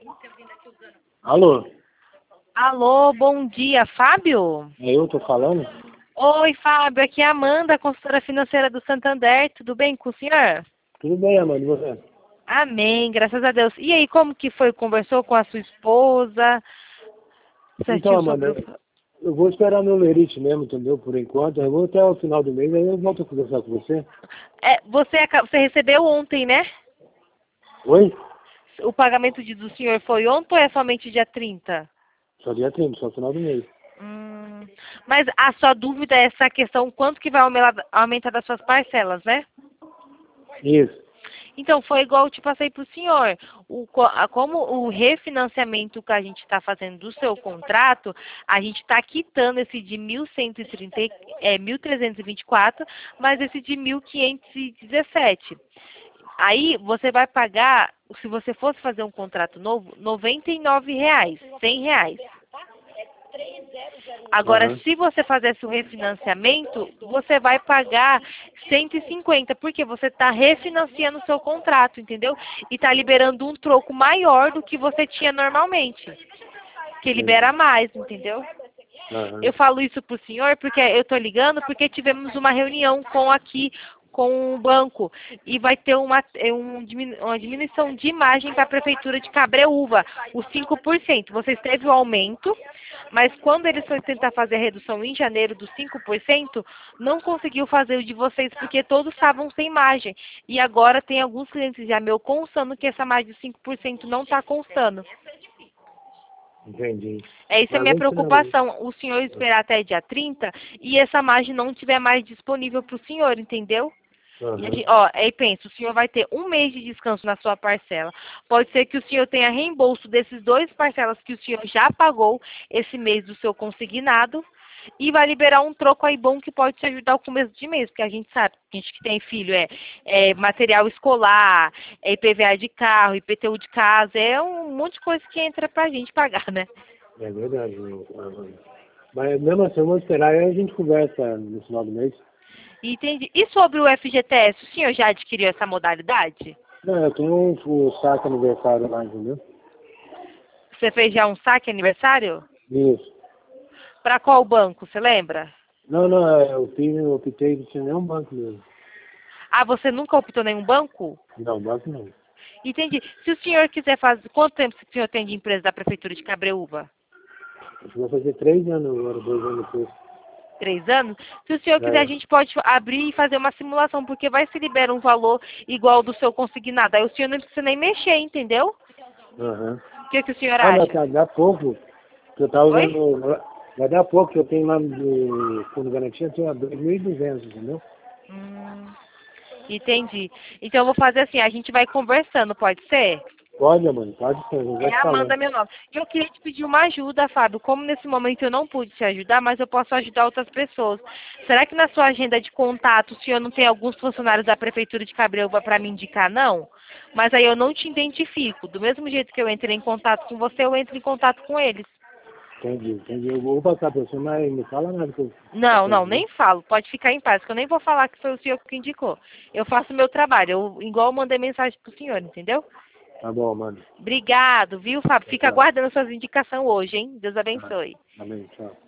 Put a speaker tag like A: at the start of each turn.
A: Alô?
B: Alô, bom dia, Fábio?
A: É eu tô falando?
B: Oi, Fábio, aqui é a Amanda, consultora financeira do Santander. Tudo bem com o senhor?
A: Tudo bem, Amanda, e você?
B: Amém, graças a Deus. E aí, como que foi? Conversou com a sua esposa?
A: Então,
B: Certinho sobre
A: Amanda,
B: o...
A: eu vou esperar meu lerite mesmo, entendeu? Por enquanto. Eu vou até o final do mês, aí eu volto a conversar com você.
B: Você recebeu ontem, né?
A: Oi?
B: O pagamento do senhor foi ontem ou é somente dia 30?
A: Só dia 30, só final do mês.
B: Hum, mas a sua dúvida é essa questão, quanto que vai aumentar das suas parcelas, né?
A: Isso.
B: Então, foi igual eu te passei para o senhor. Como o refinanciamento que a gente está fazendo do seu contrato, a gente está quitando esse de 1.130, 1.324, mas esse de 1.517. Aí você vai pagar, se você fosse fazer um contrato novo, R$ 99, R$ 100. Agora,
A: Aham.
B: se você fizesse o refinanciamento, você vai pagar 150, porque você está refinanciando o seu contrato, entendeu? E está liberando um troco maior do que você tinha normalmente, que libera
A: Entendi.
B: mais, entendeu?
A: Aham.
B: Eu falo isso para o senhor porque eu estou ligando porque tivemos uma reunião com o banco e vai ter uma diminuição de imagem para a prefeitura de Cabreúva, os 5%. Vocês teve o aumento, mas quando eles foram tentar fazer a redução em janeiro dos 5%, não conseguiu fazer o de vocês porque todos estavam sem margem. E agora tem alguns clientes já meu constando que essa margem de 5% não está constando.
A: Entendi.
B: Isso é
A: Mas
B: minha
A: vamos finalizar.
B: preocupação, o senhor esperar até dia 30 e essa margem não estiver mais disponível para o senhor, entendeu? E
A: Aham.
B: aí pensa, o senhor vai ter um mês de descanso na sua parcela. Pode ser que o senhor tenha reembolso desses dois parcelas que o senhor já pagou esse mês do seu consignado e vai liberar um troco aí bom que pode te ajudar ao começo de mês, porque a gente sabe, a gente que tem filho, é material escolar, é IPVA de carro, IPTU de casa, é um monte de coisa que entra pra gente pagar, né?
A: É verdade, Amanda. Mas mesmo assim, vamos esperar e a gente conversa no final do mês.
B: Entendi. E sobre o FGTS, o senhor já adquiriu essa modalidade?
A: Não, eu tenho o saque aniversário lá, entendeu?
B: Você fez já um saque aniversário?
A: Isso.
B: Para qual banco, você lembra?
A: Não, não, eu optei de ser nenhum banco mesmo.
B: Ah, você nunca optou nenhum banco?
A: Não, banco não.
B: Entendi. Se o senhor quiser fazer... Quanto tempo o senhor tem de empresa da Prefeitura de Cabreúva?
A: Acho que vai fazer 3 anos agora, 2 anos depois.
B: 3 anos? Se o senhor quiser, a
A: É.
B: gente pode abrir e fazer uma simulação, porque vai se liberar um valor igual ao do seu consignado. Aí o senhor não precisa nem mexer, entendeu?
A: Aham.
B: O que o senhor
A: Ah, mas
B: acha?
A: tá, dá pouco. Que eu tava
B: Oi?
A: usando. Vai dar pouco que eu tenho lá do Fundo Garantia, eu tenho 2.200, entendeu?
B: Hum, entendi. Então eu vou fazer assim, a gente vai conversando, pode ser?
A: Pode, mano, pode ser, a gente vai
B: É
A: te
B: Amanda
A: falando.
B: meu nome. E eu queria te pedir uma ajuda, Fábio. Como nesse momento eu não pude te ajudar, mas eu posso ajudar outras pessoas. Será que na sua agenda de contato o senhor não tem alguns funcionários da Prefeitura de Cabreúva para me indicar, não? Mas aí eu não te identifico. Do mesmo jeito que eu entrei em contato com você, eu entro em contato com eles.
A: Entendi, entendi. Eu vou passar pra você, mas não fala nada que eu
B: Não,
A: passei,
B: não,
A: entendeu?
B: nem falo. Pode ficar em paz, que eu nem vou falar que foi o senhor que indicou. Eu faço o meu trabalho. Igual eu mandei mensagem pro senhor, entendeu?
A: Tá bom, mano.
B: Obrigado, viu, Fábio? Fica
A: Tchau.
B: aguardando suas indicações hoje, hein? Deus
A: Tá.
B: abençoe.
A: Amém, tchau.